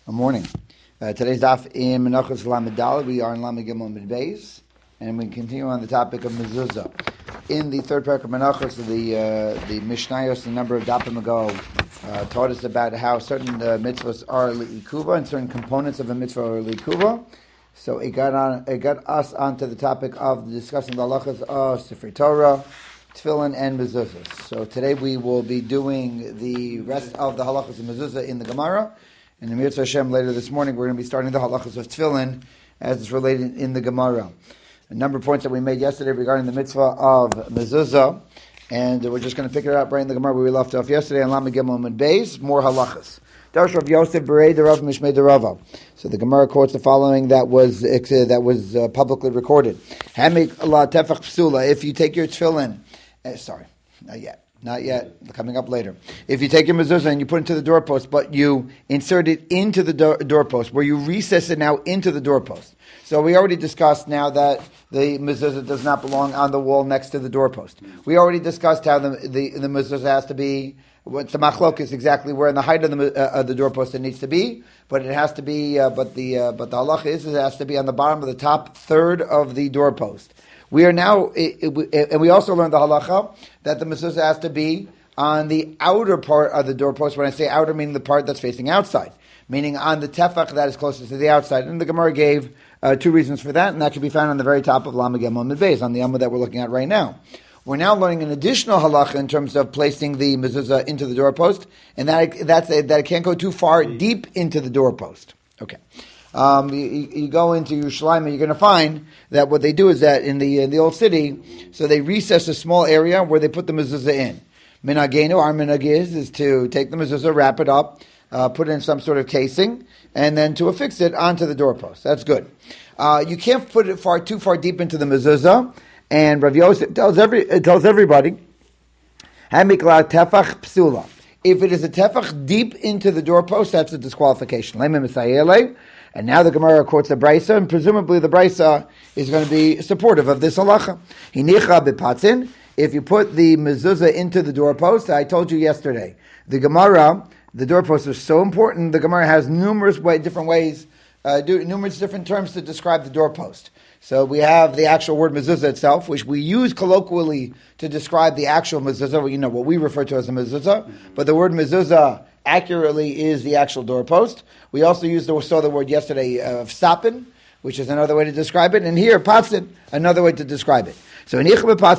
Good morning. Today's daf in Menachos Lamed Daled. We are in Lamed Gimel Mid Beis, and we continue on the topic of mezuzah. In the third parak of Menachos, the Mishnayos, a number of dafim ago, taught us about how certain mitzvahs are li'ikuva and certain components of a mitzvah are li'ikuva. So it got us onto the topic of discussing the halachas of Sifrei Torah, Tefillin, and mezuzahs. So today we will be doing the rest of the halachas of mezuzah in the Gemara. And in Mirza Hashem later this morning we're going to be starting the halachas of Tefillin as it's related in the Gemara. A number of points that we made yesterday regarding the mitzvah of mezuzah, and we're just going to pick it up right in the Gemara where we left off yesterday on Lamed Gimel Mid Beis, more halachas. Darsh Rav Yosef Berei the Rav Mishmei the Rava. So the Gemara quotes the following that was publicly recorded. Hamik la tefach psula. If you take your tefillin, not yet, coming up later. If you take your mezuzah and you put it into the doorpost, but you insert it into the doorpost, where you recess it now into the doorpost. So we already discussed now that the mezuzah does not belong on the wall next to the doorpost. We already discussed how the mezuzah has to be, what the machlok is exactly where in the height of the doorpost it needs to be, but it has to be, but the halacha is it has to be on the bottom of the top third of the doorpost. We are now, and we also learned the halacha that the mezuzah has to be on the outer part of the doorpost. When I say outer, meaning the part that's facing outside, meaning on the tefach that is closest to the outside. And the Gemara gave two reasons for that, and that can be found on the very top of Lamed Gimel Mid Beis, on the Amud that we're looking at right now. We're now learning an additional halacha in terms of placing the mezuzah into the doorpost, and that it can't go too far deep into the doorpost. Okay. You go into Yerushalayim, you're going to find that what they do is that in the old city, so they recess a small area where they put the mezuzah in. Minagenu, our minhag is to take the mezuzah, wrap it up, put it in some sort of casing, and then to affix it onto the doorpost. That's good. You can't put it too far deep into the mezuzah, and Rav Yosef tells everybody, Hamikla tefach psula. If it is a tefach deep into the doorpost, that's a disqualification. And now the Gemara quotes the Brisa, and presumably the Brisa is going to be supportive of this halacha. Hinicha bepatzin. If you put the mezuzah into the doorpost, I told you yesterday, the doorposts are so important. The Gemara has numerous different terms to describe the doorpost. So we have the actual word mezuzah itself, which we use colloquially to describe the actual mezuzah. You know what we refer to as a mezuzah, but the word mezuzah accurately is the actual doorpost. We also saw the word yesterday of sapin, which is another way to describe it, and here patzin, another way to describe it. So if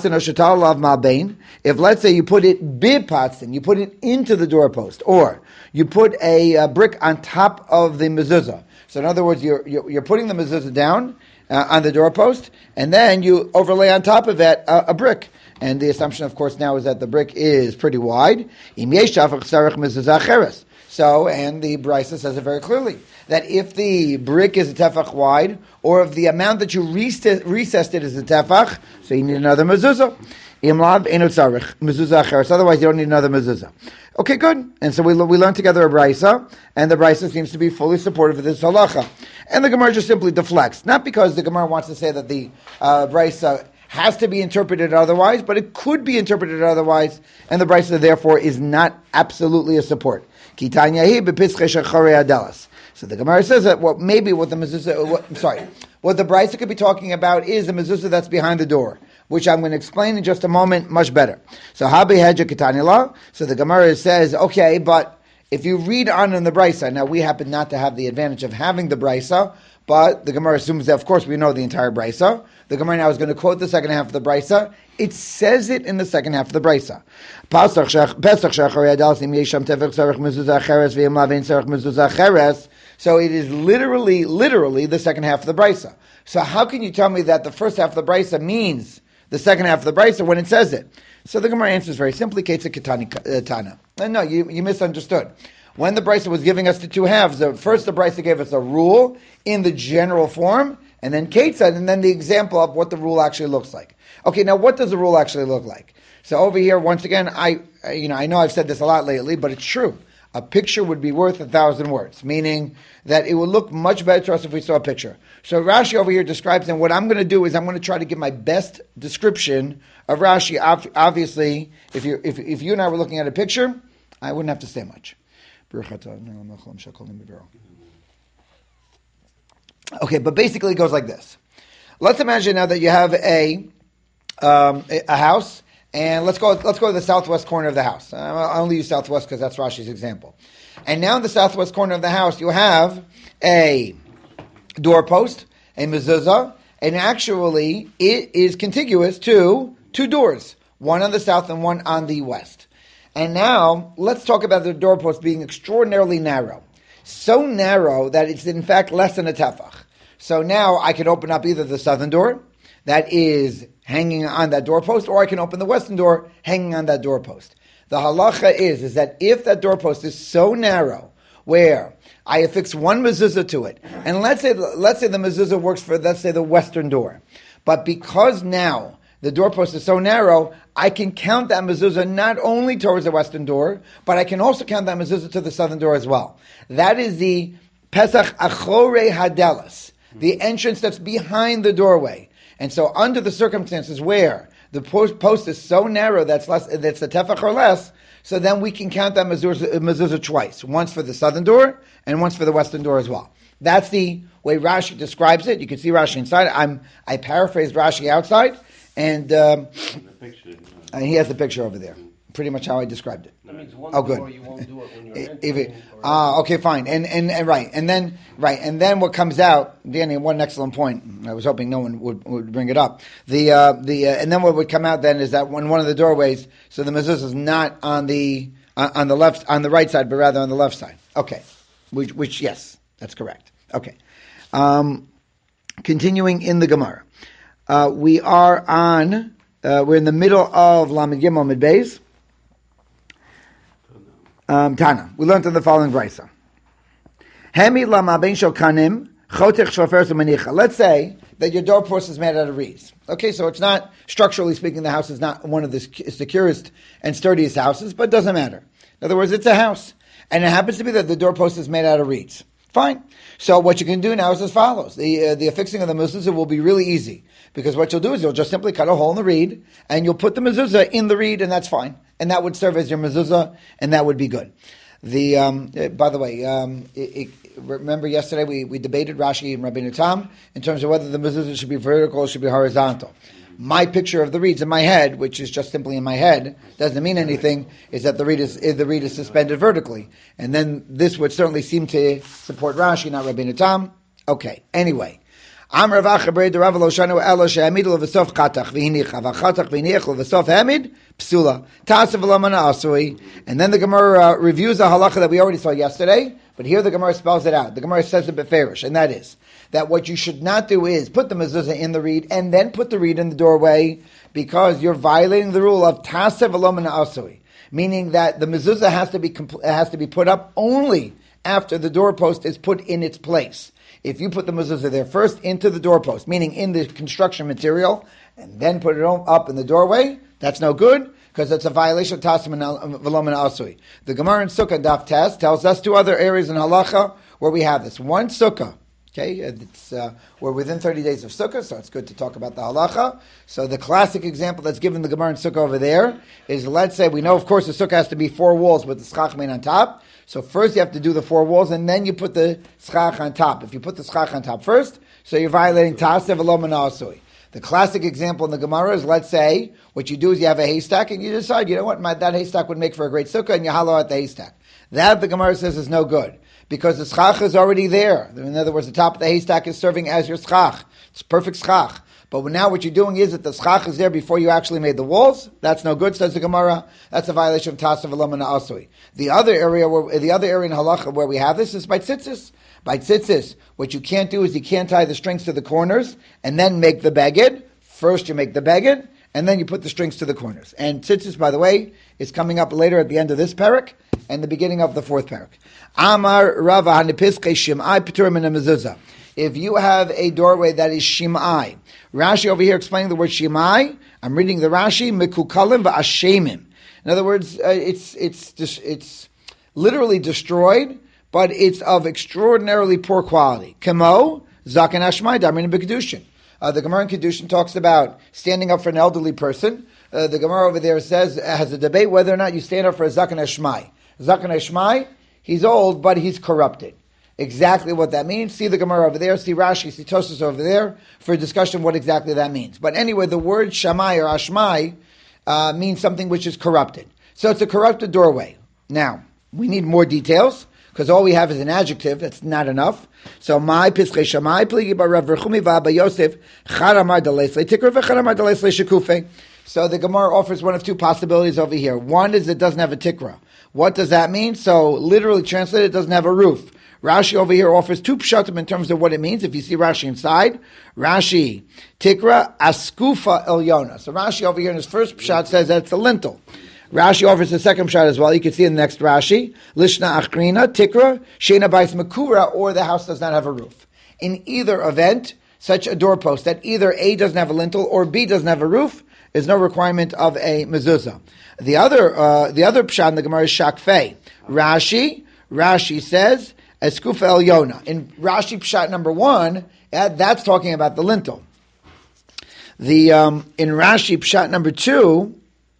let's say you put it bipatzin, you put it into the doorpost, or you put a brick on top of the mezuzah. So in other words, you're putting the mezuzah down on the doorpost, and then you overlay on top of that a brick. And the assumption, of course, now is that the brick is pretty wide. So, and the Brisa says it very clearly, that if the brick is a tefach wide, or if the amount that you recessed it is a tefach, so you need another mezuzah. Otherwise you don't need another mezuzah. Okay, good. And so we learned together a Brisa, and the Brisa seems to be fully supportive of this halacha. And the Gemara just simply deflects. Not because the Gemara wants to say that the Brisa has to be interpreted otherwise, but it could be interpreted otherwise, and the Brisa therefore is not absolutely a support. So the Gemara says that what the Brisa could be talking about is the mezuzah that's behind the door, which I'm going to explain in just a moment much better. So the Gemara says, okay, but if you read on in the Brisa, now we happen not to have the advantage of having the Brisa, but the Gemara assumes that, of course, we know the entire Brisa. The Gemara now is going to quote the second half of the Brisa. It says it in the second half of the Brisa. So it is literally the second half of the Brisa. So how can you tell me that the first half of the Brisa means the second half of the Brisa when it says it? So the Gemara answers very simply, Ketza Ketani Tana. No, you misunderstood. When the Brisa was giving us the two halves, first the Brisa gave us a rule in the general form, and then Ketzad, and then the example of what the rule actually looks like. Okay, now what does the rule actually look like? So over here, once again, I know I've said this a lot lately, but it's true. A picture would be worth 1,000 words, meaning that it would look much better to us if we saw a picture. So Rashi over here describes, and what I'm going to do is I'm going to try to give my best description of Rashi. Obviously, if you and I were looking at a picture, I wouldn't have to say much. Okay, but basically it goes like this. Let's imagine now that you have a house, and let's go to the southwest corner of the house. I only use southwest because that's Rashi's example. And now in the southwest corner of the house, you have a doorpost, a mezuzah, and actually it is contiguous to two doors, one on the south and one on the west. And now let's talk about the doorpost being extraordinarily narrow. So narrow that it's in fact less than a tefach. So now I can open up either the southern door that is hanging on that doorpost, or I can open the western door hanging on that doorpost. The halacha is that if that doorpost is so narrow where I affix one mezuzah to it, and let's say the mezuzah works for, let's say, the western door, but because now the doorpost is so narrow, I can count that mezuzah not only towards the western door, but I can also count that mezuzah to the southern door as well. That is the Pesach Achorei Hadelas, the entrance that's behind the doorway. And so under the circumstances where the post is so narrow that's a tefach or less, so then we can count that mezuzah twice, once for the southern door and once for the western door as well. That's the way Rashi describes it. You can see Rashi inside. I paraphrased Rashi outside, and he has the picture over there. Pretty much how I described it. That means one good. door you won't do it when you're entering. Okay, fine. And right. And then what comes out, Danny, one excellent point. I was hoping no one would bring it up. And then what would come out then is that when one of the doorways, so the mezuzah is not on the right side, but rather on the left side. Okay. Which yes, that's correct. Okay. Continuing in the Gemara. We're in the middle of Lamed Gimel Mid Beis. Tana. We learned in the following brisa. Let's say that your doorpost is made out of reeds. Okay, so it's not, structurally speaking, the house is not one of the securest and sturdiest houses, but it doesn't matter. In other words, it's a house. And it happens to be that the doorpost is made out of reeds. Fine. So what you can do now is as follows. The affixing of the mezuzah will be really easy. Because what you'll do is you'll just simply cut a hole in the reed, and you'll put the mezuzah in the reed, and that's fine. And that would serve as your mezuzah, and that would be good. By the way, remember yesterday we debated Rashi and Rabbeinu Tam in terms of whether the mezuzah should be vertical or should be horizontal. My picture of the reeds in my head, which is just simply in my head, doesn't mean anything, is that the reed is suspended vertically. And then this would certainly seem to support Rashi, not Rabbeinu Tam. Okay, anyway. And then the Gemara reviews a halacha that we already saw yesterday, but here the Gemara spells it out. The Gemara says it beferish, and that is that what you should not do is put the mezuzah in the reed and then put the reed in the doorway, because you're violating the rule of tasev v'lo mana asui, meaning that the mezuzah has to be put up only after the doorpost is put in its place. If you put the mezuzah there first into the doorpost, meaning in the construction material, and then put it up in the doorway, that's no good, because it's a violation of Tasim v'lo mana asui. The Gemara in Sukkah Daf Tes tells us two other areas in halacha where we have this. One, Sukkah. Okay, we're within 30 days of Sukkah, so it's good to talk about the halacha. So the classic example that's given the Gemara in Sukkah over there is, let's say, we know, of course, the Sukkah has to be 4 walls with the schach main on top. So first you have to do the 4 walls, and then you put the schach on top. If you put the schach on top first, so you're violating Tasev v'lo mana asui. The classic example in the Gemara is, let's say, what you do is you have a haystack, and you decide, you know what, that haystack would make for a great Sukkah, and you hollow out the haystack. That, the Gemara says, is no good, because the schach is already there. In other words, the top of the haystack is serving as your schach. It's perfect schach. But now what you're doing is that the schach is there before you actually made the walls. That's no good, says the Gemara. That's a violation of Tasav v'lo mana asui. The other area in halacha where we have this is by tzitzis. By tzitzis, what you can't do is you can't tie the strings to the corners and then make the beged. First you make the beged, and then you put the strings to the corners. And tzitzis, by the way, is coming up later at the end of this parak and the beginning of the 4th parak. Amar Rava hanipiskei shim'ai p'turim min mezuzah. If you have a doorway that is shim'ai, Rashi over here explaining the word shim'ai, I'm reading the Rashi, mekukalim v'ashemim. In other words, it's literally destroyed, but it's of extraordinarily poor quality. Kemo, zaken hashmai, darmin b'kedushin. The Gemara in Kedushin talks about standing up for an elderly person. The Gemara over there has a debate whether or not you stand up for a zaken hashmai. Zaken hashmai, He's old, but he's corrupted. Exactly what that means. See the Gemara over there, see Rashi, see Tosfos over there for a discussion what exactly that means. But anyway, the word Shamai or Ashmai means something which is corrupted. So it's a corrupted doorway. Now, we need more details, because all we have is an adjective. That's not enough. So, my Pischei Shamai, Pligi Bar Rav Rechumi V'Abba Yosef, Charamar Dalesle Tikra V'Charamar Dalesle Shekufe. So the Gemara offers one of two possibilities over here. One is it doesn't have a tikra. What does that mean? So, literally translated, it doesn't have a roof. Rashi over here offers two pshatim in terms of what it means. If you see Rashi inside, Rashi, Tikra, Askufa Elyona. So Rashi over here in his first pshat says that it's a lintel. Rashi offers the second pshat as well. You can see in the next Rashi, Lishna Achrina, Tikra, Shena Bais Makura, or the house does not have a roof. In either event, such a doorpost that either A doesn't have a lintel or B doesn't have a roof is no requirement of a mezuzah. The other pshat in the Gemara is Shakfei. Rashi says, Eskufa Elyona. In Rashi Pshat number 1, that's talking about the lintel. In Rashi Pshat number 2,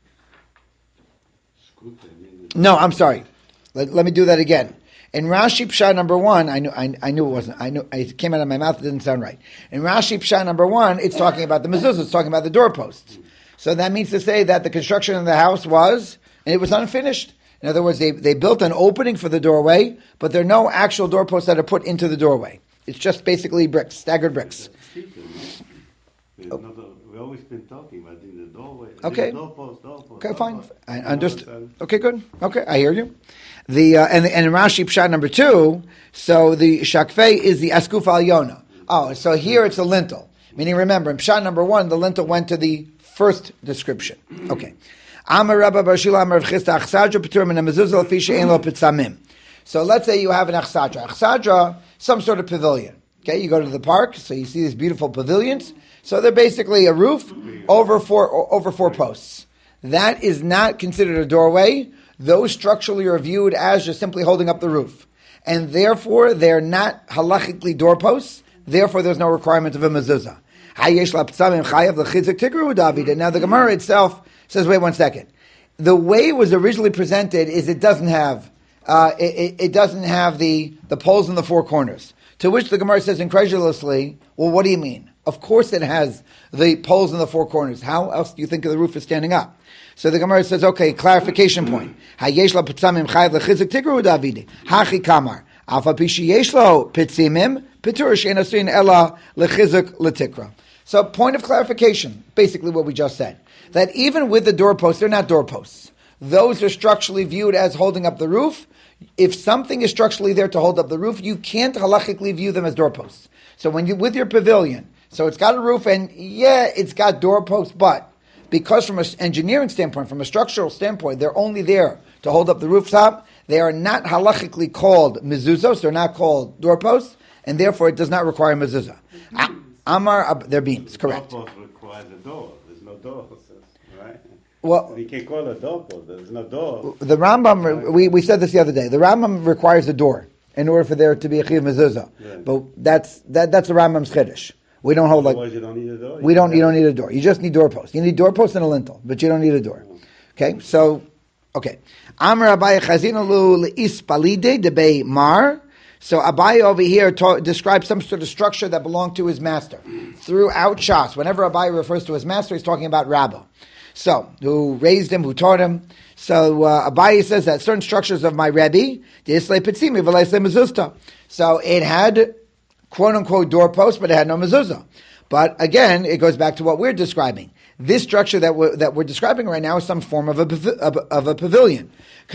no, I'm sorry. Let me do that again. In Rashi Pshat number 1, I knew it wasn't. I knew it came out of my mouth. It didn't sound right. In Rashi Pshat number 1, it's talking about the mezuzah. It's talking about the doorposts. So that means to say that the construction of the house was, and it was unfinished. In other words, they built an opening for the doorway, but there are no actual doorposts that are put into the doorway. It's just basically bricks, staggered bricks. We've always been talking about in the doorway. Okay. Doorpost. Okay, fine. I understood. Okay, good. Okay, I hear you. And in Rashi Pshat number 2, so the Shakfei is the Askuf Alyona. Oh, so here it's a lintel. Meaning, remember, in Pshat number 1, the lintel went to the first description. Okay. So let's say you have an achsadra. Achsadra, some sort of pavilion. Okay, you go to the park, so you see these beautiful pavilions. So they're basically a roof over four posts. That is not considered a doorway. Those structurally are viewed as just simply holding up the roof. And therefore, they're not halachically doorposts. Therefore, there's no requirement of a mezuzah. Now the Gemara itself says, wait 1 second. The way it was originally presented is it doesn't have the poles in the four corners. To which the Gemara says incredulously, well, what do you mean? Of course it has the poles in the four corners. How else do you think the roof is standing up? So the Gemara says, okay, clarification point. Hachi kamar. Alpha pishi yeshlo pitzimim pitur she'enasuin ela lechizuk letikra. So point of clarification, basically what we just said. That even with the doorposts, they're not doorposts. Those are structurally viewed as holding up the roof. If something is structurally there to hold up the roof, you can't halachically view them as doorposts. So when you, with your pavilion, so it's got a roof and yeah, it's got doorposts, but because from an engineering standpoint, from a structural standpoint, they're only there to hold up the rooftop, they are not halachically called mezuzos, they're not called doorposts, and therefore it does not require mezuzah. Amar, they're beams, correct. Doorpost requires a door. There's no door, right? Well, we can call it a doorpost. There's no door. The Rambam, we said this the other day. The Rambam requires a door in order for there to be a chiyuv mezuzah. Yeah. But that's the Rambam's chiddush. We don't hold Otherwise you don't need a door. You don't need a door. You just need doorposts. You need doorposts and a lintel, but you don't need a door. Okay, so Amar Abaye Chazinalu le'ispalide debei mar. So Abaye over here describes some sort of structure that belonged to his master. Throughout Shas, whenever Abaye refers to his master, he's talking about Rabbah. So, who raised him, who taught him. So Abaye says that certain structures of my Rebbe, so it had quote-unquote doorposts, but it had no mezuzah. But again, it goes back to what we're describing. This structure that we're describing right now is some form of a pavilion.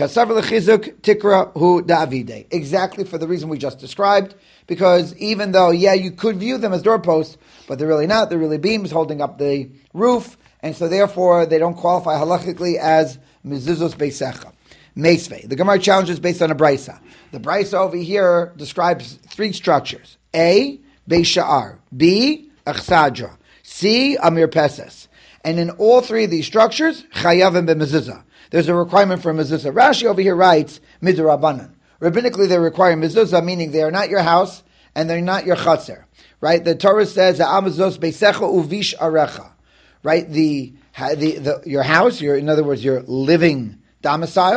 Exactly for the reason we just described, because even though, you could view them as doorposts, but they're really not, they're really beams holding up the roof, and so therefore they don't qualify halachically as mezuzos beisecha. Meisvei. The Gemara challenges based on a brisa. The brisa over here describes three structures. A, Beisha'ar. B, Achsadra. C, Amir Peses. And in all three of these structures, Chayavim b'mezuzah. There's a requirement for a mezuzah. Rashi over here writes, Midrabanan. Rabbinically they require mezuzah, meaning they are not your house and they're not your chatzer. Right? The Torah says, Amazos beisecha uvish arecha. Right? Your house, in other words, your living domicile,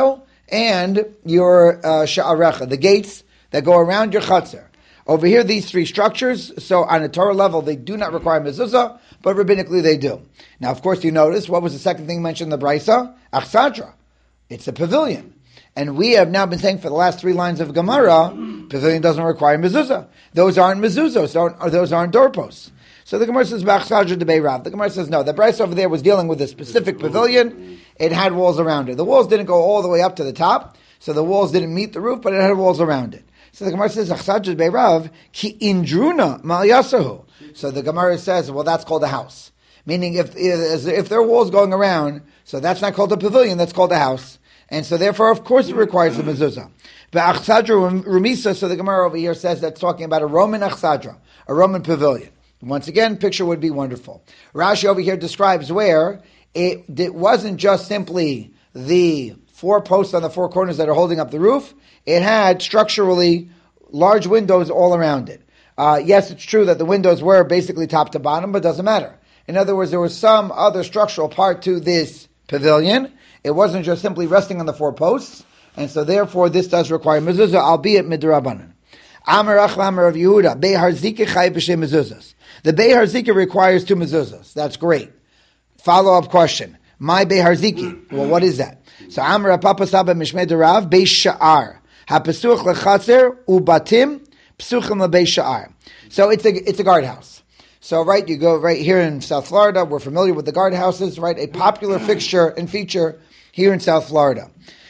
and your sha'arecha, the gates that go around your chatzar. Over here, these three structures, so on a Torah level, they do not require mezuzah, but rabbinically they do. Now, of course, you notice, what was the second thing mentioned in the Brisa? Achsadra. It's a pavilion. And we have now been saying for the last three lines of Gemara, pavilion doesn't require mezuzah. Those aren't mezuzos, or those aren't doorposts. So the Gemara says, B'achsadra de Beirav. The Gemara says, no, the Brisa over there was dealing with a specific pavilion. It had walls around it. The walls didn't go all the way up to the top, so the walls didn't meet the roof, but it had walls around it. So the Gemara says, Achsadra Beirav, ki indruna mal yasahu. So the Gemara says, well, that's called a house. Meaning, if there are walls going around, so that's not called a pavilion, that's called a house. And so therefore, of course, it requires the mezuzah. But Achsadra Rumisa, so the Gemara over here says that's talking about a Roman Achsadra, a Roman pavilion. Once again, picture would be wonderful. Rashi over here describes where it wasn't just simply the four posts on the four corners that are holding up the roof. It had structurally large windows all around it. Yes, it's true that the windows were basically top to bottom, but it doesn't matter. In other words, there was some other structural part to this pavilion. It wasn't just simply resting on the four posts, and so therefore this does require mezuzah, albeit midrabanan. Amar Achlamar of Yehuda, Behar Zika Chay B'Shem mezuzahs. The Behar Zika requires two mezuzahs. That's great. Follow-up question. My Behar Ziki. Well, what is that? So Amar Papa Saba Mishmei Derav, Beis Sha'ar. HaPesuch Lechatzer Ubatim Psuchim LeBeis Sha'ar. So it's a guardhouse. So, right, you go right here in South Florida. We're familiar with the guardhouses, right? A popular fixture and feature here in South Florida.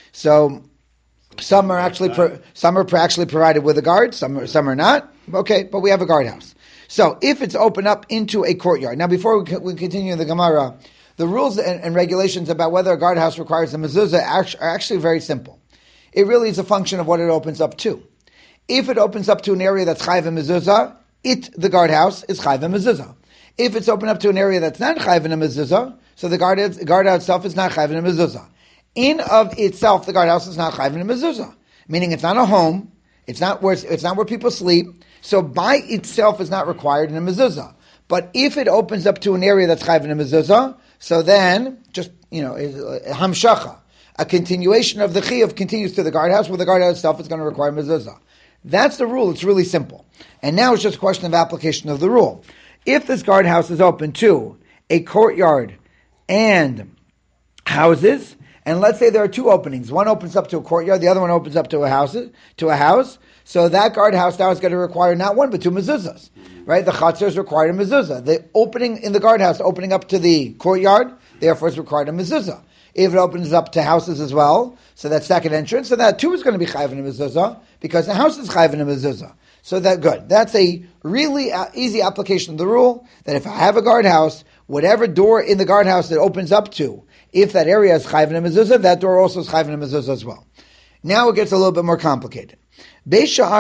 So, some are actually provided with a guard. Some are not. Okay, but we have a guardhouse. So, if it's open up into a courtyard. Now, before we continue the Gemara, the rules and regulations about whether a guardhouse requires a mezuzah are actually very simple. It really is a function of what it opens up to. If it opens up to an area that's chayv and mezuzah, the guardhouse is chayv and mezuzah. If it's open up to an area that's not chayv and mezuzah, so the guardhouse itself is not chayv and mezuzah. In of itself, the guardhouse is not chayv and mezuzah, meaning it's not a home, it's not where people sleep. So by itself, it's not required in a mezuzah. But if it opens up to an area that's chayv and mezuzah, so then just hamshacha. A continuation of the chiyuv continues to the guardhouse, where the guardhouse itself is going to require mezuzah. That's the rule. It's really simple. And now it's just a question of application of the rule. If this guardhouse is open to a courtyard and houses, and let's say there are two openings. One opens up to a courtyard, the other one opens up to a house. So that guardhouse now is going to require not one, but two mezuzahs. Right? The chatzar is required a mezuzah. The opening in the guardhouse, opening up to the courtyard, therefore is required a mezuzah. If it opens up to houses as well, so that second entrance, so that too is going to be chayv and a mezuzah, because the house is chayv and a mezuzah. So that good. That's a really easy application of the rule, that if I have a guardhouse, whatever door in the guardhouse it opens up to, if that area is chayv and a mezuzah, that door also is chayv and a mezuzah as well. Now it gets a little bit more complicated. Let's say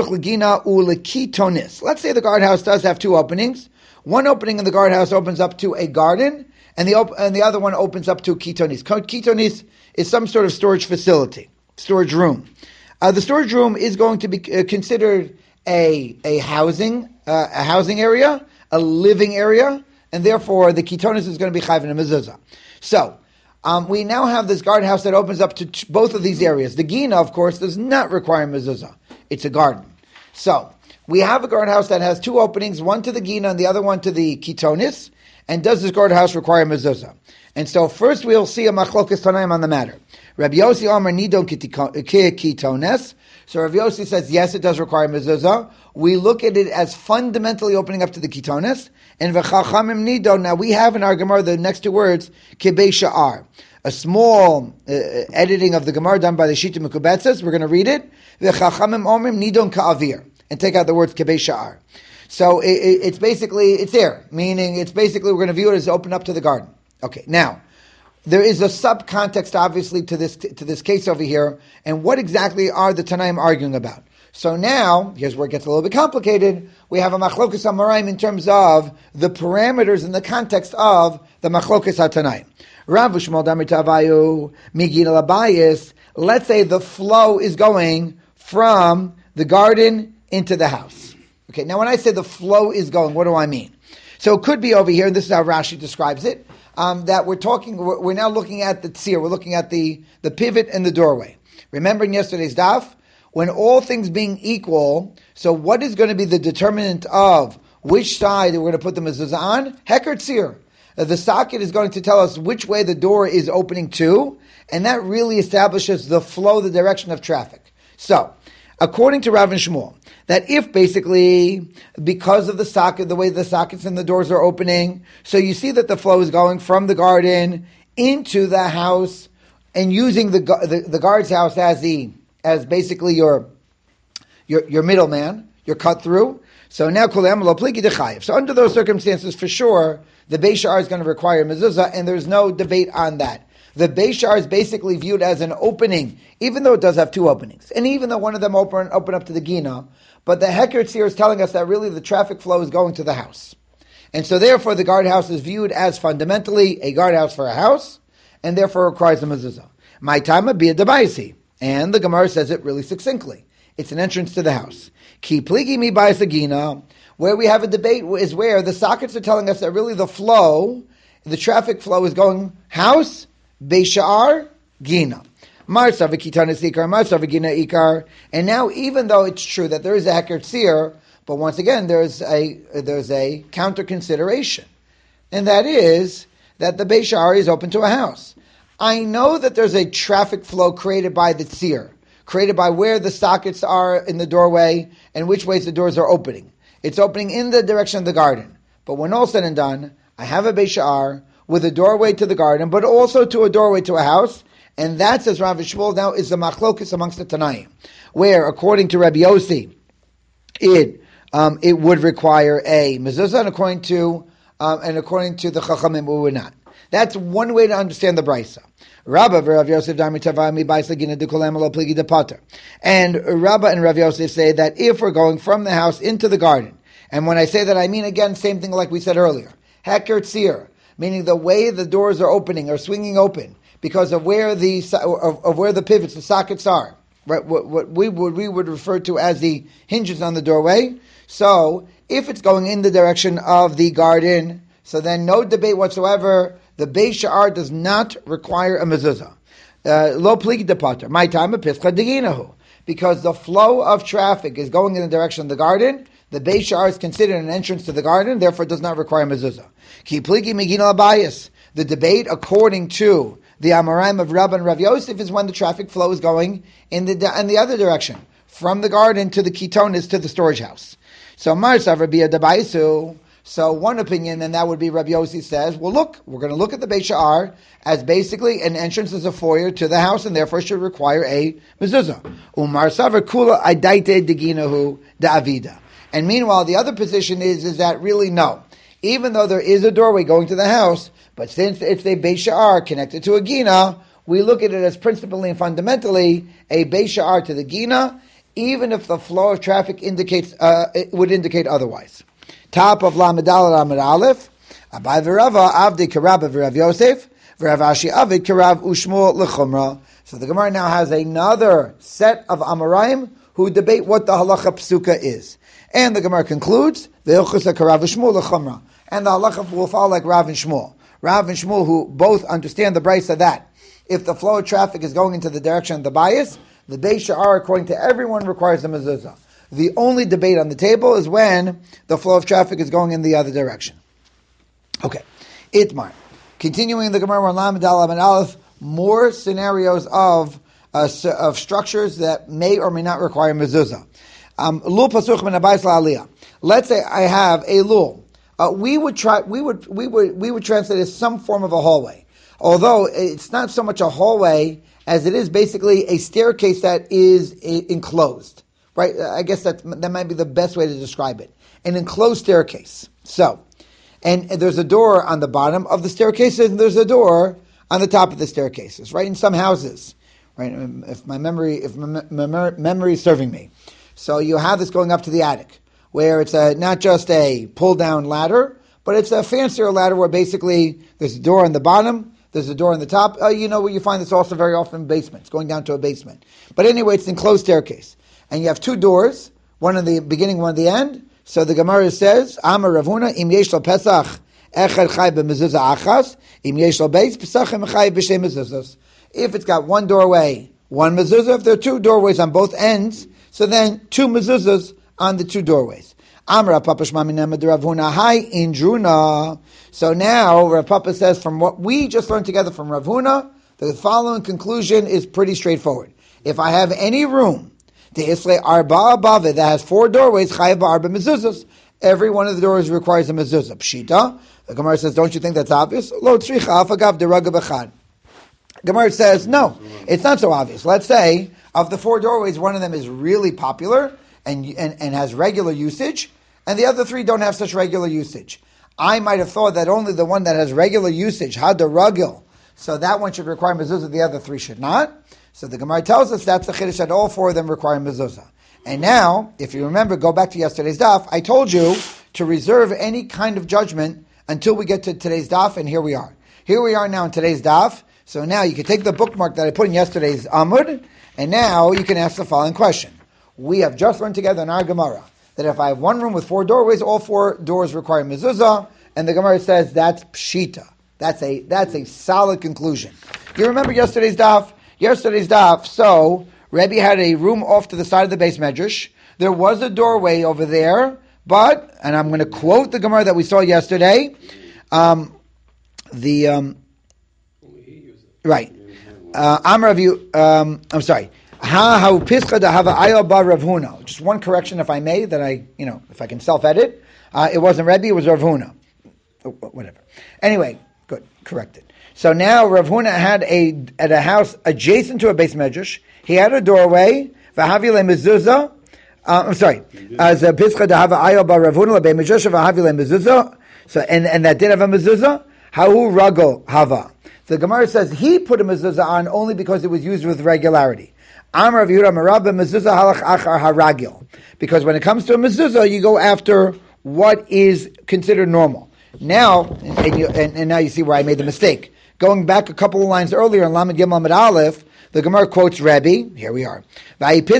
the guardhouse does have two openings. One opening in the guardhouse opens up to a garden, and the other one opens up to kitonis. Kitonis is some sort of storage facility, storage room. The storage room is going to be considered a housing area, a living area, and therefore the kitonis is going to be chayv and a mezuzah. So we now have this guardhouse that opens up to both of these areas. The gina, of course, does not require mezuzah. It's a garden. So we have a guardhouse that has two openings, one to the gina and the other one to the kitonis. And does this guardhouse require mezuzah? And so first we'll see a machlokas tanaim on the matter. Rabbi Yossi Omer nidon kitones. So Rabbi Yossi says yes, it does require mezuzah. We look at it as fundamentally opening up to the kitones. And v'chachamim nidon. Now we have in our Gemara the next two words kibei sha'ar. A small editing of the Gemara done by the Shita Mekubetzes. We're going to read it. V'chachamim omrim nidon ka'avir, and take out the words kibei sha'ar. So it's there, meaning it's basically, we're going to view it as open up to the garden. Okay, now, there is a subcontext, obviously, to this case over here, and what exactly are the Tanaim arguing about? So now, here's where it gets a little bit complicated. We have a machlokas amoraim in terms of the parameters in the context of the machlokas hatanaim. Rav Shmuel Damir Tavayu Migin Labayis. Let's say the flow is going from the garden into the house. Okay, now when I say the flow is going, what do I mean? So it could be over here, and this is how Rashi describes it, that we're now looking at the tzir, we're looking at the pivot and the doorway. remembering yesterday's daf, when all things being equal, so what is going to be the determinant of which side we're going to put the mezuzah on? Heker tzir. The socket is going to tell us which way the door is opening to, and that really establishes the flow, the direction of traffic. So, according to Rav and Shmuel, that if basically, because of the socket, the way the sockets and the doors are opening, so you see that the flow is going from the garden into the house, and using the guard's house as basically your middleman, your cut through. So now so under those circumstances, for sure, the Beis Sha'ar is going to require mezuzah, and there's no debate on that. The Beis Sha'ar is basically viewed as an opening, even though it does have two openings, and even though one of them open up to the Gina, but the Heker Tzir is telling us that really the traffic flow is going to the house. And so therefore the guardhouse is viewed as fundamentally a guardhouse for a house, and therefore requires a mezuzah. My time would be a debaisi. And the Gemara says it really succinctly. It's an entrance to the house. Ki pligi mi ba'isagina, where we have a debate is where the sockets are telling us that really the flow, the traffic flow is going house, Beis Sha'ar, Gina. Marsa v'kitanis ikar, marsa v'gina ikar. And now, even though it's true that there is a Heker Tzir, but once again, there's a counter consideration. And that is that the Beis Sha'ar is open to a house. I know that there's a traffic flow created by the tzir, created by where the sockets are in the doorway and which ways the doors are opening. It's opening in the direction of the garden. But when all said and done, I have a Beis Sha'ar with a doorway to the garden, but also to a doorway to a house, and that, says Rav Shmuel, now is the machlokes amongst the Tanaim, where according to Rabbi Yossi, it would require a mezuzah, and according to the Chachamim, it would not. That's one way to understand the brisa. Rabba v'Rav Yosef Dami Tavami Ba'isagina Dukolam Lo Pligi De Pater. And Rabba and Rav Yosef say that if we're going from the house into the garden, and when I say that, I mean again same thing like we said earlier, Heker Tzir, meaning the way the doors are opening or swinging open because of where the pivots, the sockets are, right? What we would refer to as the hinges on the doorway. So if it's going in the direction of the garden, so then no debate whatsoever. The Beis Sha'ar does not require a mezuzah. Lo pligi de pater. My time of pischa deginahu. Because the flow of traffic is going in the direction of the garden, the Beis Sha'ar is considered an entrance to the garden, therefore it does not require mezuzah. Ki pligi migina abayis. The debate, according to the Amoraim of Rabba and Rav Yosef, is when the traffic flow is going in the other direction, from the garden to the kitonis to the storage house. So Marsa Rabbi Adabaisu. So one opinion, and that would be Rabbi Yossi says, well look, we're going to look at the Beis Sha'ar as basically an entrance as a foyer to the house, and therefore should require a mezuzah. Umar Savar Kula Aidaite Deginahu Da'avida. And meanwhile, the other position is that really no. Even though there is a doorway going to the house, but since it's a Beis Sha'ar connected to a Gina, we look at it as principally and fundamentally a Beis Sha'ar to the Gina, even if the flow of traffic it would indicate otherwise. Top of Lamedal Lamed Aleph, Abai v'Rava Avdi Karab v'Rav Yosef v'Rav Ashi Avid Karav Ushmuel Lechumra. So the Gemara now has another set of Amoraim who debate what the halacha psuka is, and the Gemara concludes v'Ilchus Karav Ushmuel Lechumra, and the halacha will follow like Rav and Shmuel. Rav and Shmuel, who both understand the brisa that if the flow of traffic is going into the direction of the bias, the Beis Sha'ar, according to everyone, requires a mezuzah. The only debate on the table is when the flow of traffic is going in the other direction. Okay. Itmar. Continuing the Gemara on Lamed Aleph, more scenarios of structures that may or may not require mezuzah. Lul pasuch min habayis la'aliyah. Let's say I have a lul. We would translate it as some form of a hallway. Although it's not so much a hallway as it is basically a staircase that is enclosed. Right, I guess that might be the best way to describe it. An enclosed staircase. So, and there's a door on the bottom of the staircases, and there's a door on the top of the staircases. Right, in some houses. Right, if my memory is serving me. So you have this going up to the attic, where it's not just a pull down ladder, but it's a fancier ladder where basically there's a door on the bottom, there's a door on the top. Where you find this also very often in basements, going down to a basement. But anyway, it's an enclosed staircase. And you have two doors, one at the beginning, one at the end. So the Gemara says, Amar Ravuna, im yesh lo Pesach, echad chay b'mezuzah achas, im yesh lo beis, Pesach em chay b'shem mezuzahs. If it's got one doorway, one mezuzah. If there are two doorways on both ends, so then two mezuzahs on the two doorways. Amra Papa Shmamina Ravuna Hai Indruna. So now Rav Papa says, from what we just learned together from Rav Huna, the following conclusion is pretty straightforward. If I have any room, the Isle Arba Abave that has four doorways, Chayav Arba Mezuzahs, every one of the doors requires a mezuzah. Pshita. The Gemara says, don't you think that's obvious? Lo tzricha afagav deraga b'chad. Gemara says, no, it's not so obvious. Let's say, of the four doorways, one of them is really popular and has regular usage, and the other three don't have such regular usage. I might have thought that only the one that has regular usage, had the ragil, so that one should require mezuzah, the other three should not. So the Gemara tells us that's the chiddush, that all four of them require mezuzah. And now, if you remember, go back to yesterday's daf, I told you to reserve any kind of judgment until we get to today's daf, and here we are. Here we are now in today's daf, so now you can take the bookmark that I put in yesterday's Amud, and now you can ask the following question. We have just learned together in our Gemara that if I have one room with four doorways, all four doors require mezuzah, and the Gemara says that's pshita. That's a solid conclusion. You remember yesterday's daf? So Rebbe had a room off to the side of the base medrash. There was a doorway over there, but, and I'm going to quote the Gemara that we saw yesterday, right. I'm sorry. Just one correction, if I may, that if I can self-edit. It wasn't Rebbe, it was Rav Huna. Whatever. Anyway, good, corrected. So now Rav Huna had at a house adjacent to a base medrash. He had a doorway. V'havile mezuzah. I'm sorry. As a pischa dahava ayo ba Rav Huna lebeis medrash v'havile mezuzah. So and that did have a mezuzah. Hahu ragol hava. The Gemara says he put a mezuzah on only because it was used with regularity. Amar Rav Yehuda Marabba mezuzah halach achar haragil. Because when it comes to a mezuzah, you go after what is considered normal. Now, and now you see where I made the mistake. Going back a couple of lines earlier in Lamed Gimel Lamed Aleph, the Gemara quotes Rebbe. Here we are. Rebbe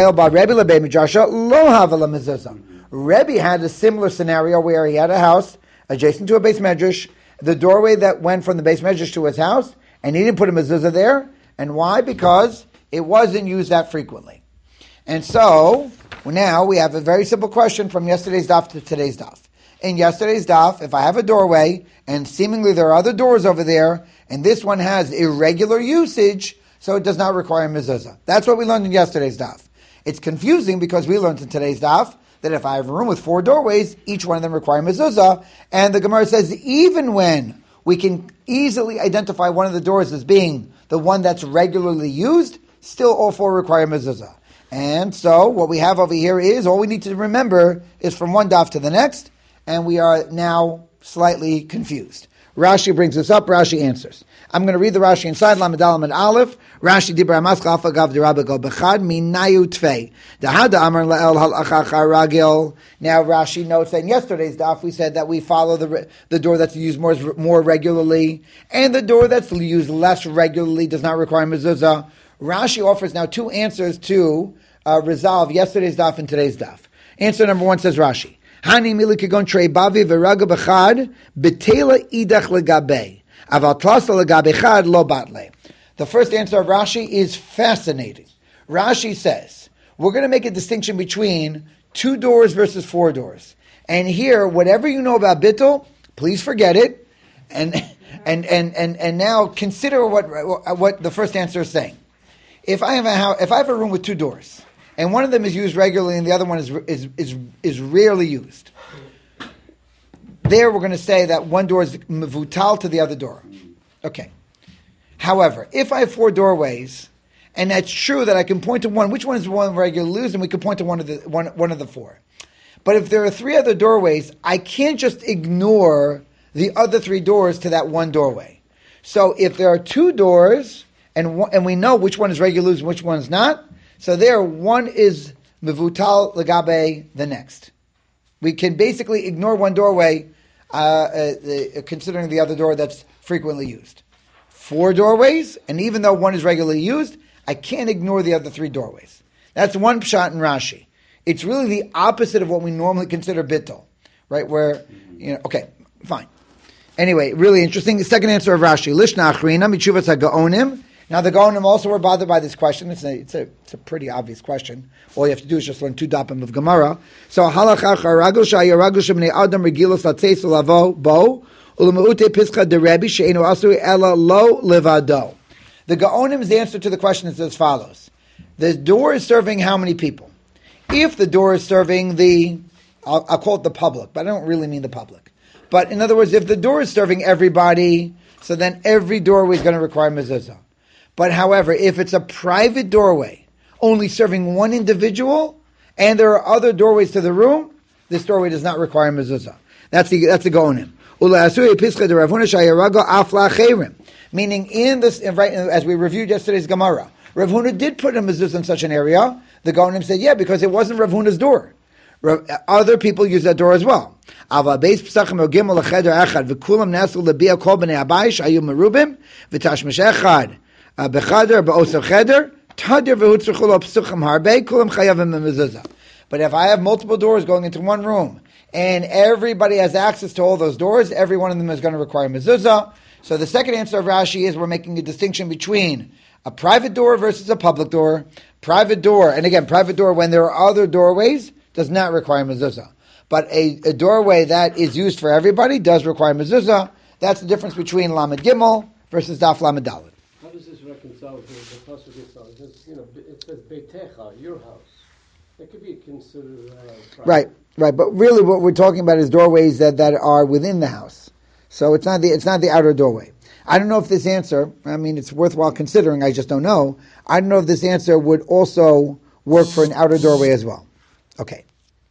had a similar scenario where he had a house adjacent to a base medrash, the doorway that went from the base medrash to his house, and he didn't put a mezuzah there. And why? Because it wasn't used that frequently. And so, now we have a very simple question from yesterday's daf to today's daf. In yesterday's daf, if I have a doorway, and seemingly there are other doors over there, and this one has irregular usage, so it does not require mezuzah. That's what we learned in yesterday's daf. It's confusing because we learned in today's daf that if I have a room with four doorways, each one of them require mezuzah, and the Gemara says even when we can easily identify one of the doors as being the one that's regularly used, still all four require mezuzah. And so what we have over here is, all we need to remember is from one daf to the next, and we are now slightly confused. Rashi brings this up, Rashi answers. I'm going to read the Rashi inside, Lamed Aleph and Aleph. Rashi dibra maschal fagav dirabe go bechad minayu tvei. Dahada amar lael hal achachar ragil. Now Rashi notes that in yesterday's daf we said that we follow the door that's used more regularly, and the door that's used less regularly does not require mezuzah. Rashi offers now two answers to resolve yesterday's daf and today's daf. Answer number one says Rashi. Hani milikagon trei bavi v'raga b'chad betela idach legabe aval tlasa legabe chad lo batle. The first answer of Rashi is fascinating. Rashi says we're going to make a distinction between two doors versus four doors, and here whatever you know about bittul, please forget it, and now consider what the first answer is saying. If I have a room with two doors, and one of them is used regularly and the other one is rarely used, there we're going to say that one door is mevutal to the other door. Okay. However, if I have four doorways, and that's true that I can point to one, which one is the one regularly used, and we can point to one of the four. But if there are three other doorways, I can't just ignore the other three doors to that one doorway. So if there are two doors, and we know which one is regular used and which one is not, so there one is mevutal legabe the next. We can basically ignore one doorway, considering the other door that's frequently used. Four doorways, and even though one is regularly used, I can't ignore the other three doorways. That's one pshat in Rashi. It's really the opposite of what we normally consider bittul, right? Where, okay, fine. Anyway, really interesting. The second answer of Rashi, Lishna Achrina, Michuvas HaGaonim, Now the Gaonim also were bothered by this question. It's a pretty obvious question. All you have to do is just learn 2 dapim of Gemara. So halacha ragul shaya ragul shemnei adam regilos latzeis lavo bo ulemeute pischa de Rebbe she'enu asu ela lo levado. The Gaonim's answer to the question is as follows: the door is serving how many people? If the door is serving I'll call it the public, but I don't really mean the public. But in other words, if the door is serving everybody, so then every doorway is going to require mezuzah. But however, if it's a private doorway, only serving one individual, and there are other doorways to the room, this doorway does not require mezuzah. That's the Gaonim. Meaning in this, right, as we reviewed yesterday's Gemara, Rav Huna did put a mezuzah in such an area. The Gaonim said, yeah, because it wasn't Rav Huna's door. Other people use that door as well. But if I have multiple doors going into one room, and everybody has access to all those doors, every one of them is going to require mezuzah. So the second answer of Rashi is we're making a distinction between a private door versus a public door. Private door, and again, private door when there are other doorways, does not require mezuzah. But a doorway that is used for everybody does require mezuzah. That's the difference between Lamed Gimel versus Daf Lamed Dalet. How does this reconcile with the pasuk itself? It says, it says Beitecha, your house. That could be considered right. But really, what we're talking about is doorways that are within the house. So it's not the outer doorway. I don't know if this answer. I mean, it's worthwhile considering. I just don't know. I don't know if this answer would also work for an outer doorway as well. Okay.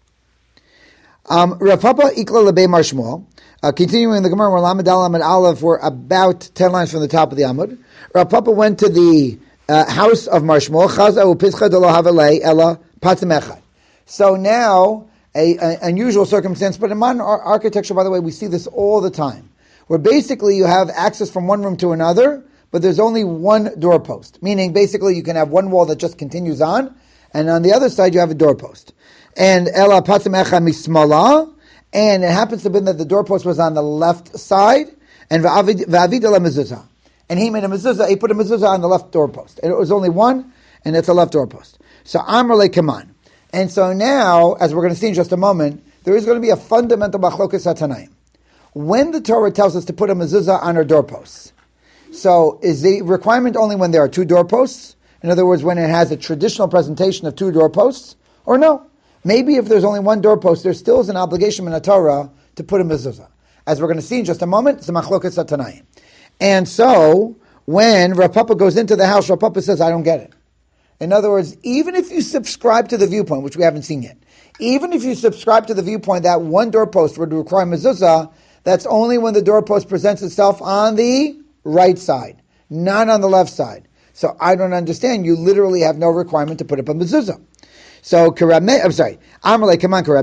Rav Papa Ikla Lebei Mar Shmuel. Continuing the Gemara, we're Lamed Aleph and Aleph. We're about 10 lines from the top of the Amud. Rav Papa went to the house of Mar Shmuel. Chaza u'pischa de lo havelei ela patzim echad. So now, an unusual circumstance, but in modern architecture, by the way, we see this all the time, where basically you have access from one room to another, but there's only one doorpost. Meaning, basically, you can have one wall that just continues on, and on the other side you have a doorpost. And ela patzim echad mismala, and it happens to be that the doorpost was on the left side, and va'avid ela mezuzah. And he made a mezuzah, he put a mezuzah on the left doorpost. And it was only one, and it's a left doorpost. So Amr le Kaman. And so now, as we're going to see in just a moment, there is going to be a fundamental machlokas hatanaim. When the Torah tells us to put a mezuzah on our doorposts, so is the requirement only when there are 2 doorposts? In other words, when it has a traditional presentation of 2 doorposts? Or no? Maybe if there's only 1 doorpost, there still is an obligation in the Torah to put a mezuzah. As we're going to see in just a moment, it's a machlokas hatanaim. And so, when Rav Papa goes into the house, Rav Papa says, I don't get it. In other words, even if you subscribe to the viewpoint, which we haven't seen yet, even if you subscribe to the viewpoint that 1 doorpost would require mezuzah, that's only when the doorpost presents itself on the right side, not on the left side. So I don't understand. You literally have no requirement to put up a mezuzah. So, Amalei, come on,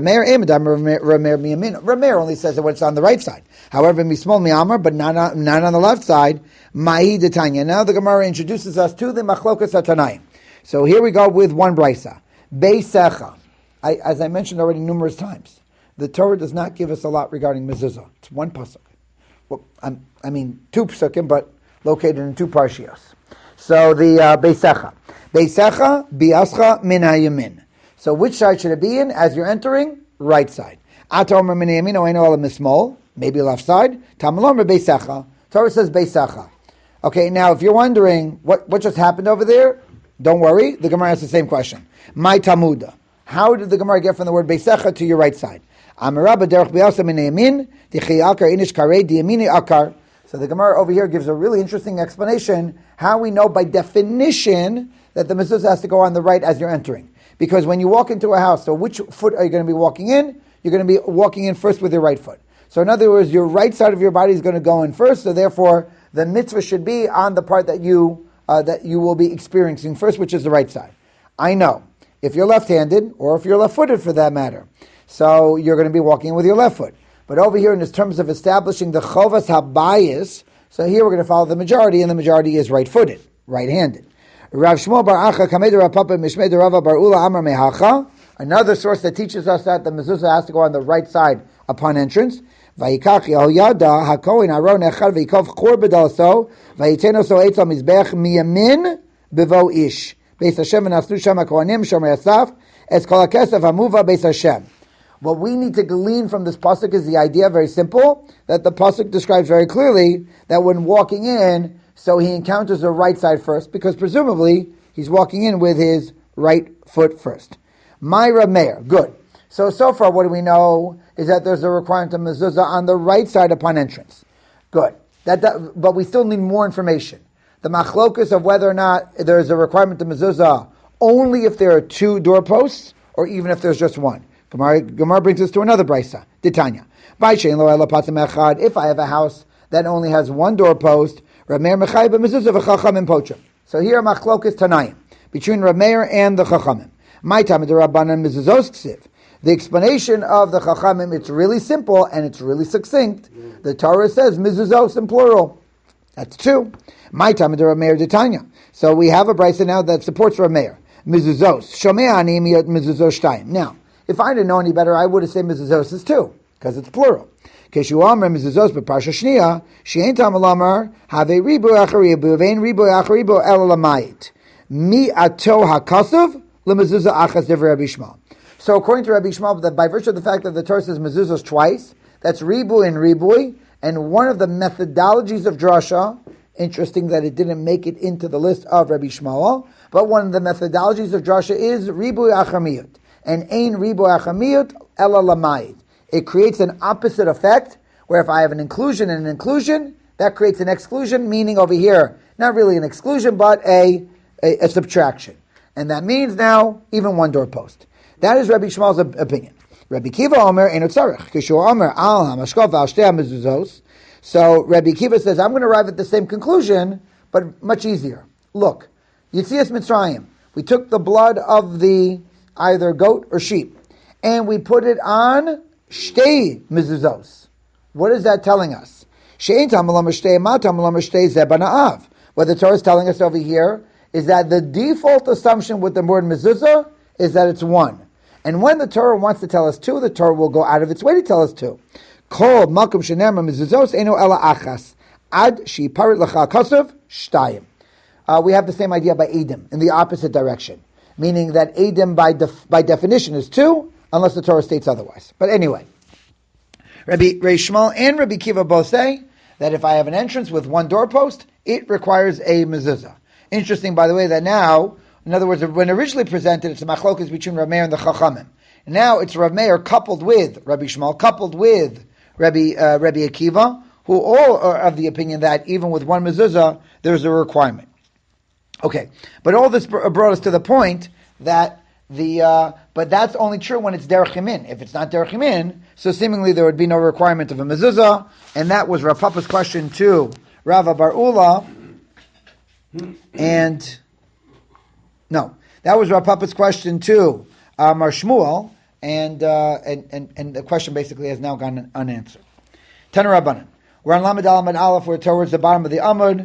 Rameir only says that when it's on the right side. However, Mismol Mi'amar, but not on the left side, Ma'i Detanya. Now the Gemara introduces us to the Machlokas HaTanaim. So here we go with one brisa. Beisecha. As I mentioned already numerous times, the Torah does not give us a lot regarding mezuzah. It's 1 pasuk. Well, 2 pasukim, but located in 2 parshios. So the Beisecha. Beisecha biascha min hayamin. So which side should it be in as you're entering? Right side. Ata omer min hayamin oeino ala mismol. Maybe left side. Tamalom beisecha. Torah says beisecha. Okay, now if you're wondering what just happened over there, don't worry. The Gemara has the same question. My Tamuda. How did the Gemara get from the word beisecha to your right side? Amarabba derech biasa min hayamin dichi akar inish karei diyamini akar. So the Gemara over here gives a really interesting explanation how we know by definition that the mezuzah has to go on the right as you're entering. Because when you walk into a house, so which foot are you going to be walking in? You're going to be walking in first with your right foot. So in other words, your right side of your body is going to go in first, so therefore the mitzvah should be on the part that you will be experiencing first, which is the right side. I know. If you're left-handed, or if you're left-footed for that matter, so you're going to be walking with your left foot. But over here, in terms of establishing the chovas habayis, so here we're going to follow the majority, and the majority is right-footed, right-handed. Rav Shmuel bar Acha kamed Rav Papa mishmei Rava bar Ula Amar mehacha. Another source that teaches us that the mezuzah has to go on the right side upon entrance. Vayikach Yehoyada hakohen aron echad vayikov chor bedalso vayitenos eitz al mizbech miyamin bevo ish beis Hashem v'nasnu sham hakohanim shomer Asaf es kol hakesef hamuva beis Hashem. What we need to glean from this pasuk is the idea, very simple, that the pasuk describes very clearly that when walking in, so he encounters the right side first, because presumably he's walking in with his right foot first. Myra Meir, good. So far what do we know is that there's a requirement of mezuzah on the right side upon entrance. Good. But we still need more information. The machlokus of whether or not there's a requirement of mezuzah only if there are two doorposts, or even if there's just one. Gemara brings us to another brisa. Titania. If I have a house that only has one doorpost, so here machlokus tanayim between Rameir and the Chachamim. My time the Rabbanan mezuzos ksiv. The explanation of the Chachamim, it's really simple and it's really succinct. The Torah says mezuzos in plural. That's two. My time the Rameir Titania. So we have a brisa now that supports Rameir. Mezuzos. Shomeani miyot mezuzos shtayim. Now, if I didn't know any better, I would have said mezuzos is two, because it's plural. Keshu Amar mezuzos beparsha shniya, she'en tamal amar, have ribu acharibu, vein ribu acharibu el lamayit. Mi ato hakasav, lemezuzah achas dever Rabbi Shmuel. So according to Rabbi Shmuel, that by virtue of the fact that the Torah says mezuzos twice, that's ribu and ribui, and one of the methodologies of drasha, interesting that it didn't make it into the list of Rabbi Shmuel, but one of the methodologies of drasha is ribui achamiyut. And ein ribu achamiyut ela lamayit. It creates an opposite effect, where if I have an inclusion and an inclusion, that creates an exclusion, meaning over here, not really an exclusion, but a subtraction. And that means now, even one doorpost. That is Rabbi Shmuel's opinion. Rabbi Kiva Omer ein tzarich. Kishu Omer al hamashkov al shtei hamezuzos. So Rabbi Kiva says, I'm going to arrive at the same conclusion, but much easier. Look, Yetzias Mitzrayim. We took the blood of the either goat or sheep, and we put it on shtei mezuzos. What is that telling us? What the Torah is telling us over here is that the default assumption with the word mezuzah is that it's one. And when the Torah wants to tell us two, the Torah will go out of its way to tell us two. Kol makom shenemar mezuzos eno ela achas ad she'iparit lecha kasav shtayim. We have the same idea by Edom in the opposite direction, meaning that Edom by definition is two, unless the Torah states otherwise. But anyway, Rabbi Shmuel and Rabbi Kiva both say that if I have an entrance with one doorpost, it requires a mezuzah. Interesting, by the way, that now, in other words, when originally presented, it's a machlokas between Rav Meir and the Chachamim. Now it's Rav Meir coupled with Rabbi Shmuel, coupled with Rabbi Akiva, who all are of the opinion that even with one mezuzah, there's a requirement. Okay, but all this brought us to the point that but that's only true when it's derech yamin. If it's not derech yamin, so seemingly there would be no requirement of a mezuzah, and that was Rav Papa's question to Rava Bar Ula, and no, that was Rav Papa's question to Mar Shmuel, and the question basically has now gone unanswered. Tana Rabbanan. We're on Lamed Alamad Aleph. We're towards the bottom of the Amud.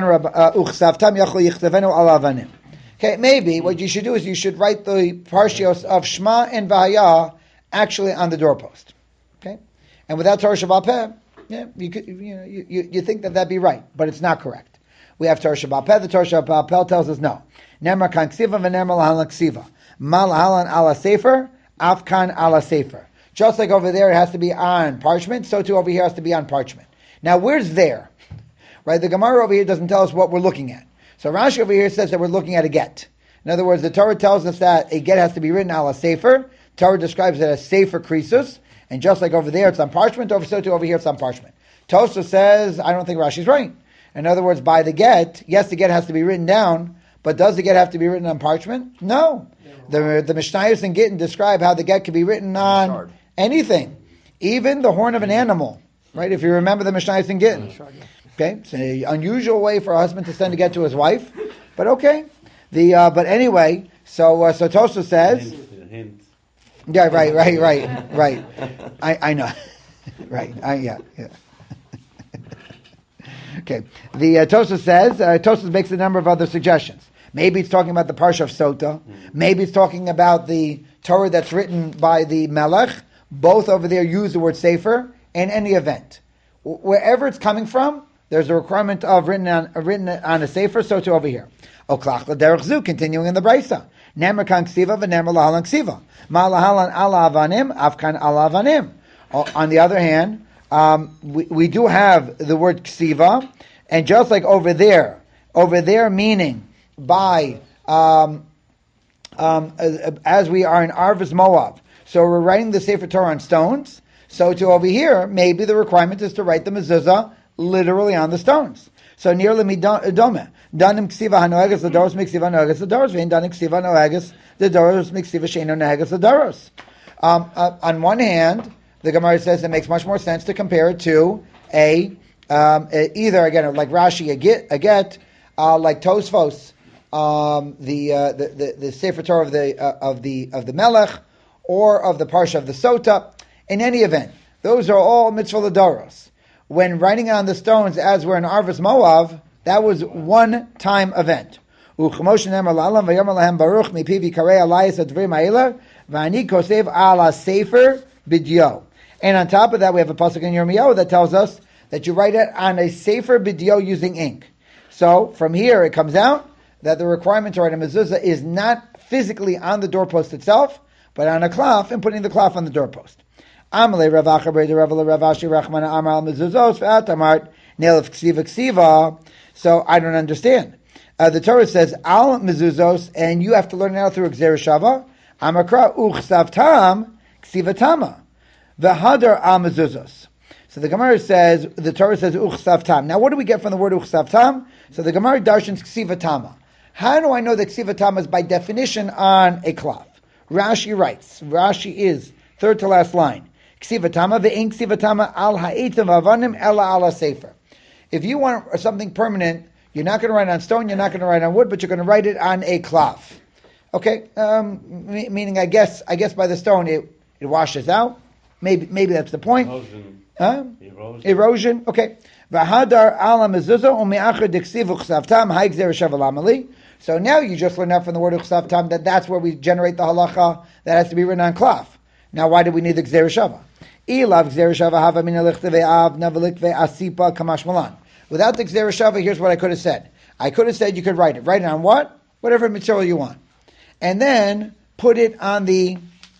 Okay, maybe what you should do is you should write the parshios of Shema and Vahaya actually on the doorpost. Okay, and without Torah Shabbat Peh, you think that'd be right, but it's not correct. We have Torah Shabbat Peh. The Torah Shabbat Peh tells us no. Nemar kan ksiva v'nemar lahalan ksiva. Mal halan ala sefer, afkan ala sefer. Just like over there it has to be on parchment, so too over here has to be on parchment. Now, where's there? Right, the Gemara over here doesn't tell us what we're looking at. So Rashi over here says that we're looking at a get. In other words, the Torah tells us that a get has to be written ala sefer. Torah describes it as sefer krisus, and just like over there it's on parchment, so too over here it's on parchment. Tosha says, I don't think Rashi's right. In other words, by the get, yes, the get has to be written down, but does the get have to be written on parchment? No. The Mishnayos and Gittin describe how the get can be written on anything, even the horn of an animal. Right? If you remember the Mishnayos and Gittin. Okay, it's an unusual way for a husband to send a get to his wife, but okay. But anyway, so Tosha says, yeah, right. I know, right? Yeah. Okay, the Tosha says, Tosha makes a number of other suggestions. Maybe it's talking about the Parsha of Sota. Maybe it's talking about the Torah that's written by the Melech, both over there use the word sefer in any event. Wherever it's coming from, there's a requirement of written on a sefer, so too over here. Oklach l'derech zu, continuing in the Brisa. Nemer kan ksiva v'nemer lahalan ksiva. Ma lahalan ala avanim, afkan ala avanim. On the other hand, we do have the word ksiva, and just like over there meaning by as we are in Arvis Moab, so we're writing the Sefer Torah on stones. So to over here, maybe the requirement is to write the mezuzah literally on the stones. So nearly midome. Danim ksiva hanoegas l'doros miksiva hanoegas l'doros vein danim ksiva hanoegas l'doros miksiva sheino hanoegas l'doros. On one hand, the Gemara says it makes much more sense to compare it to either again like Rashi a get like Tosfos the Sefer Torah of the Melech or of the Parsha of the Sota. In any event, those are all mitzvah l'doros. When writing on the stones, as we're in Arvis Moav, that was one-time event. And on top of that, we have a pasuk in Yirmiyahu that tells us that you write it on a sefer b'dio using ink. So from here, it comes out that the requirement to write a mezuzah is not physically on the doorpost itself, but on a cloth and putting the cloth on the doorpost. Amalei Rav Acha Breda Rav Ashi Rachmana Amar al mezuzos ve'atamart ne'elef ksiva ksiva. So I don't understand. The Torah says al mezuzos, and you have to learn it out through Gzera Shava. Amakra uchsavtam ksivatama v'hadar al mezuzos. So the Gemara says, the Torah says uchsavtam. Now what do we get from the word uchsavtam? So the Gemara darshans ksivatama. How do I know that ksivatama is by definition on a cloth? Rashi writes, Rashi is third to last line. Ksivatama ve'in ksivatama al ha'etim avanim ela ala sefer. If you want something permanent, you're not going to write on stone, you're not going to write on wood, but you're going to write it on a cloth. Okay, meaning I guess by the stone it washes out. Maybe that's the point. Erosion. Okay. V'hadar ala mezuzah u'me'achar diksiv uchsavtam ha'igzer shaval. So now you just learned out from the word uchsavtam that's where we generate the halacha that has to be written on cloth. Now why do we need the gzer shava? Ilav gzer shava hava min alichte ve'av navalik ve'asipa kamash malan. Without the gzer shava, here's what I could have said. I could have said you could write it. Write it on what? Whatever material you want. And then put it on the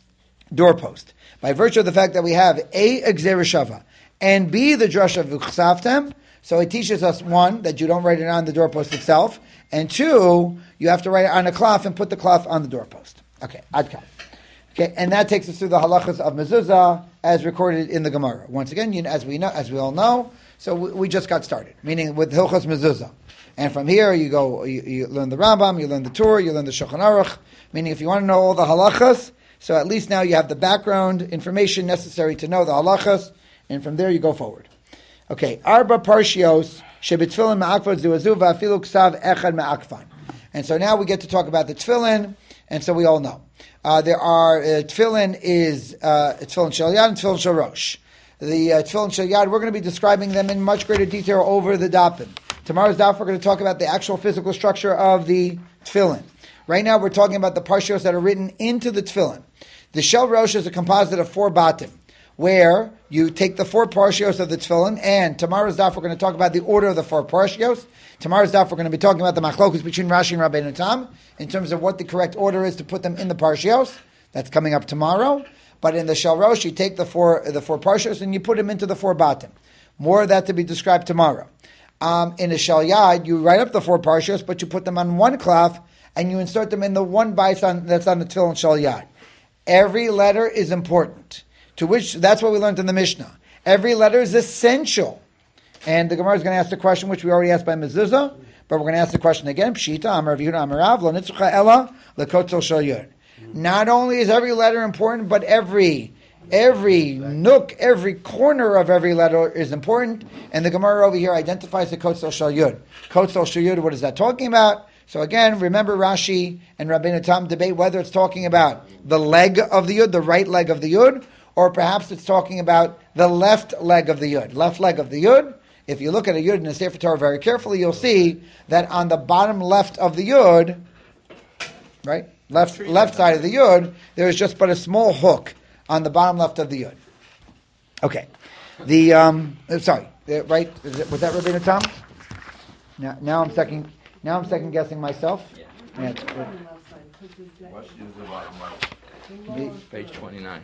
doorpost. By virtue of the fact that we have A, gzer shava, and B, the drush of uchsavtem, so it teaches us, one, that you don't write it on the doorpost itself, and two, you have to write it on a cloth and put the cloth on the doorpost. Okay, adkan. Okay, and that takes us through the halachas of mezuzah as recorded in the Gemara. Once again, as we all know, so we just got started, meaning with hilchos mezuzah. And from here, you learn the Rambam, you learn the Torah, you learn the Shulchan Aruch, meaning if you want to know all the halachas, so at least now you have the background information necessary to know the halachas, and from there you go forward. Okay, Arba Parshios Shebitfilin Ma'akvad Zuazu Va'afilu Ksav Echad Ma'akvan. And so now we get to talk about the tefillin, and so we all know. There are, tefillin is tefillin Shel Yad and tefillin Shel Rosh. The tefillin Shel Yad, we're going to be describing them in much greater detail over the dapim. Tomorrow's daf, we're going to talk about the actual physical structure of the tefillin. Right now we're talking about the parshios that are written into the tefillin. The Shel Rosh is a composite of 4 batim, where you take the 4 parshios of the tefillin, and tomorrow's daf we're going to talk about the order of the 4 parshios. Tomorrow's daf we're going to be talking about the machlokus between Rashi and Rabbeinu Tam in terms of what the correct order is to put them in the parshios. That's coming up tomorrow. But in the Shel Rosh, you take the four parshios and you put them into the 4 batim. More of that to be described tomorrow. In the Shel Yad, you write up the 4 parshios, but you put them on one cloth and you insert them in the one bais that's on the tefillin Shel Yad. Every letter is important. To which, that's what we learned in the Mishnah. Every letter is essential. And the Gemara is going to ask the question, which we already asked by Mezuzah, but we're going to ask the question again. Pshita, Amar Yehuda, Amar Rav, Lo Nitzcha Ela, Lekotzel Shel Yud. Not only is every letter important, but every nook, every corner of every letter is important. And the Gemara over here identifies the Kotzel Shel Yud. Kotzel Shel Yud, what is that talking about? So again, remember Rashi and Rabbeinu Tam debate whether it's talking about the leg of the Yud, the right leg of the Yud, or perhaps it's talking about the left leg of the Yud. Left leg of the Yud. If you look at a Yud in the Sefer Torah very carefully, you'll see that on the bottom left of the Yud, right? left side of the yud, there is just but a small hook on the bottom left of the yud. Okay. Right? Was that Rabbeinu Tam? Now I'm second guessing myself. Yeah. Page 29.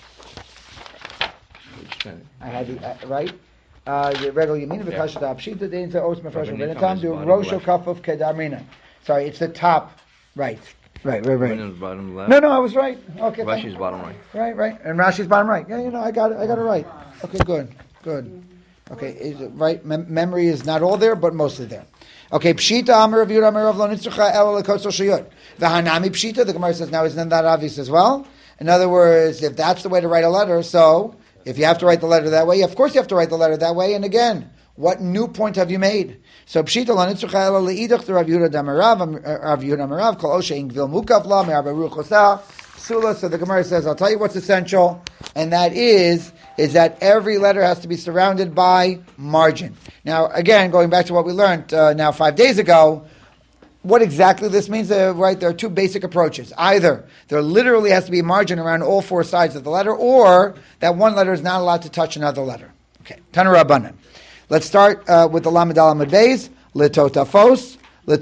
Page 10. I had the right. The regular Yemina v'kashat apshita dein to os mefresh Rabbeinu Tam do rosho kafuf kedamrina. Sorry, it's the top right. Right. Bottom left. No, I was right. Okay. Rashi's bottom right. Right. And Rashi's bottom right. Yeah, I got it right. Okay, good. Okay, is it right? Memory is not all there, but mostly there. Okay, Pshita Amar Rav Yehuda Amar Rav Lo Nitzrucha El Lekotzel Sheyud. V'hanami Pshita. The Gemara says now isn't that obvious as well? In other words, if that's the way to write a letter, so if you have to write the letter that way, of course you have to write the letter that way. And again, what new point have you made? So Pshita Lo Nitzrucha El Leidach to Rav Yehuda Amar Rav Yehuda Amar Rav Kol Oshe Ingvil Mukav La Me'ar Baruch Chosa Sula. So the Gemara says, I'll tell you what's essential, and that is that every letter has to be surrounded by margin. Now, again, going back to what we learned now 5 days ago, what exactly this means, right? There are two basic approaches. Either there literally has to be a margin around all four sides of the letter, or that one letter is not allowed to touch another letter. Okay, Tana Rabbanan. Let's start with the Lamed Alamad Beis, Litotafos,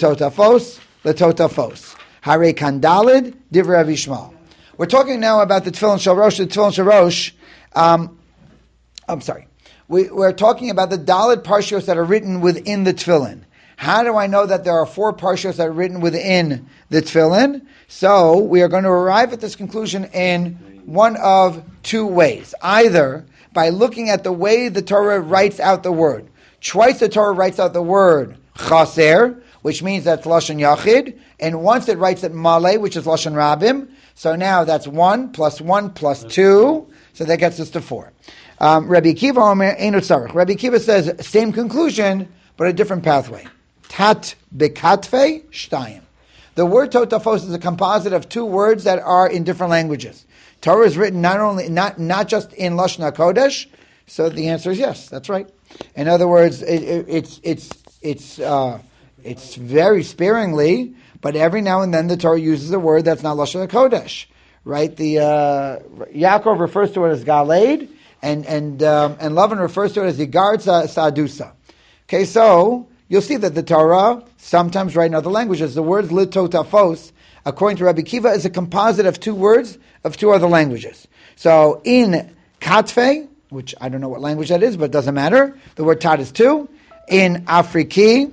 Hare Kandalid, Divrei Rav Yishmael. We're talking now about the Tefillin Shel Rosh. The Tefillin Shel Rosh, I'm sorry. We're talking about the Daled Parshios that are written within the Tefillin. How do I know that there are 4 Parshios that are written within the Tefillin? So we are going to arrive at this conclusion in one of two ways. Either by looking at the way the Torah writes out the word. Twice the Torah writes out the word Chaser, which means that's Lashon Yachid, and once it writes it Maleh, which is Lashon Rabim. So now that's 1 plus 1 plus 2, so that gets us to 4. Rabbi Akiva Omer Eino Tzarich. Rabbi Akiva says same conclusion, but a different pathway. Tat bekatfe shtayim. The word totafos is a composite of 2 words that are in different languages. Torah is written not just in Lashon HaKodesh, so the answer is yes. That's right. In other words, it's very sparingly, but every now and then the Torah uses a word that's not Lashon HaKodesh. Right? The Yaakov refers to it as Galed, and Lavan refers to it as Yigar Sadusa. Okay, so you'll see that the Torah sometimes write in other languages. The word litotafos, according to Rabbi Akiva, is a composite of 2 words of 2 other languages. So in katfe, which I don't know what language that is, but it doesn't matter, the word tat is 2. In Afriki,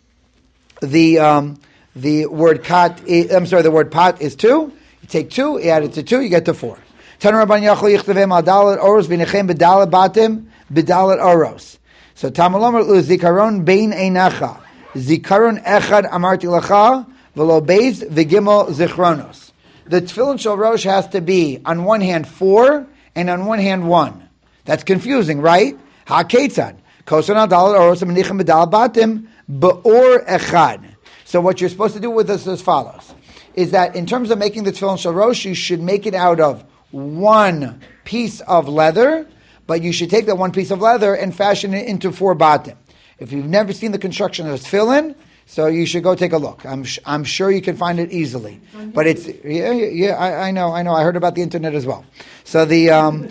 the word the word pat is 2. You take 2, you add it to 2, you get to 4. Tanu Rabban Yachol Yichtavem Al Dalet Oros V'Nechem B'Dalet Batim B'Dalet Oros. So Tamalomer Lu Zikaron Bein Einacha Zikaron Echad Amarti Lacha V'Lo Beis V'Gimel Zichronos. The Tefillin Shel Rosh has to be on one hand 4 and on one hand 1. That's confusing, right? HaKetzad Koson Al Dalet Oros V'Nechem B'Dalet Batim B'Or Echad. So what you're supposed to do with this is as follows, is that in terms of making the Tefillin Shel Rosh, you should make it out of 1 piece of leather, but you should take that 1 piece of leather and fashion it into 4 batim. If you've never seen the construction of tefillin, so you should go take a look. I'm sure you can find it easily. But it's I know. I heard about the internet as well. So the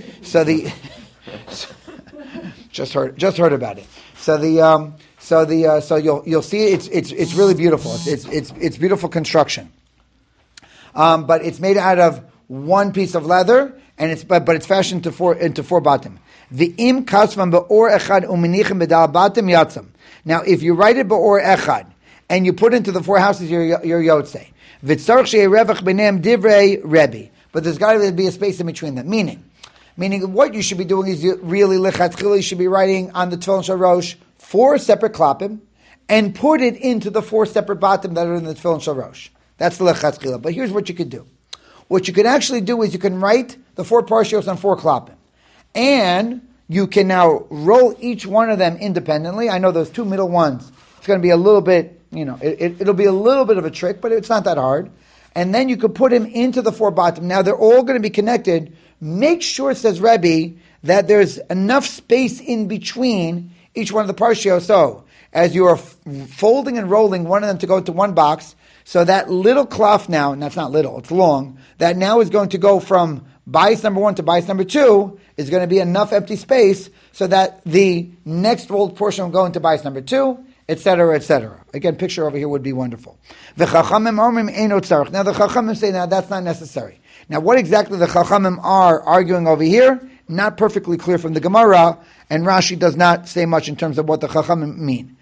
just heard about it. So you'll see it's really beautiful. It's beautiful construction. But it's made out of 1 piece of leather, and it's fashioned into 4 batim. V'im kasvam be'or echad u'menichim b'dal batim yatzam. Now, if you write it be'or echad and you put into the 4 houses, you're yotzei. V'tzarich she'ei revach b'neim divrei Rebbe. But there's got to be a space in between them. Meaning what you should be doing is you really lechatchila, you should be writing on the Tefillin Shel Rosh 4 separate klapim and put it into the 4 separate batim that are in the Tefillin Shel Rosh. That's the lechatchila. But here's what you could do. What you can actually do is you can write the 4 parshios on 4 klapim. And you can now roll each one of them independently. I know those 2 middle ones, it's going to be a little bit, it'll be a little bit of a trick, but it's not that hard. And then you could put them into the 4 batim. Now they're all going to be connected. Make sure, says Rebbe, that there's enough space in between each one of the parshios. So, as you are folding and rolling one of them to go into one box, So that little cloth now, and that's not little, it's long, that now is going to go from bias number 1 to bias number 2 is going to be enough empty space so that the next rolled portion will go into bias number 2, etc., etc. Again, picture over here would be wonderful. Now the Chachamim say, now that's not necessary. Now what exactly the Chachamim are arguing over here, not perfectly clear from the Gemara, and Rashi does not say much in terms of what the Chachamim mean.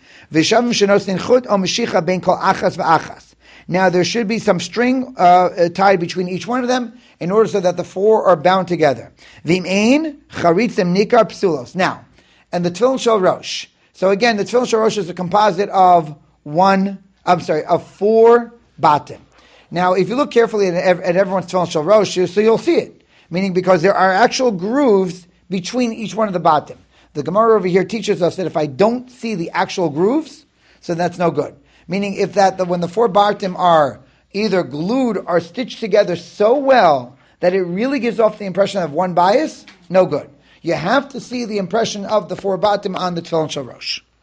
Now there should be some string tied between each one of them in order so that the 4 are bound together. Now, and the Tefillin Shel Rosh. So again, the Tefillin Shel Rosh is a composite of 4 batim. Now, if you look carefully at everyone's Tefillin Shel Rosh, so you'll see it. Meaning because there are actual grooves between each one of the batim. The Gemara over here teaches us that if I don't see the actual grooves, so that's no good. Meaning when the 4 batim are either glued or stitched together so well that it really gives off the impression of one bias, no good. You have to see the impression of the 4 batim on the Tefillin Shel Rosh.